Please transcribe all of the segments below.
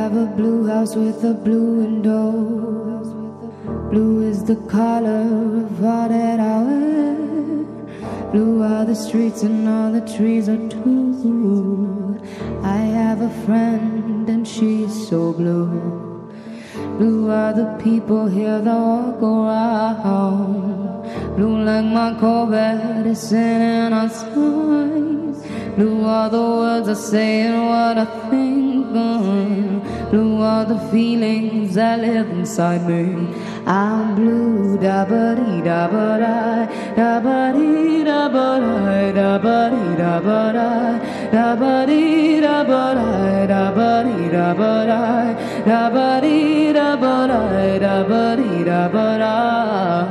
have a blue house with a blue window. Blue is the color of all that I wear. Blue are the streets and all the trees are too. I have a friend and she's so blue. Blue are the people here that walk around. Blue like my Corvette is sitting on signs. Blue are the words I say and what I think. Blue are the feelings that live inside me. I'm blue, da ba dee da ba da, da ba dee da ba da, da ba dee da ba da, da ba dee da ba da, da ba dee da ba da, da ba dee da ba da, da ba dee da ba da.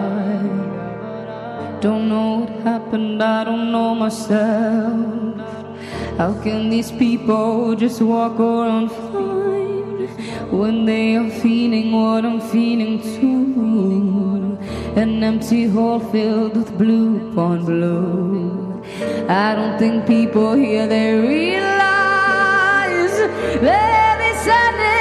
Don't know what happened, I don't know myself. How can these people just walk around fine when they are feeling what I'm feeling too? An empty hole filled with blue upon blue. I don't think people here, they realize that they sadness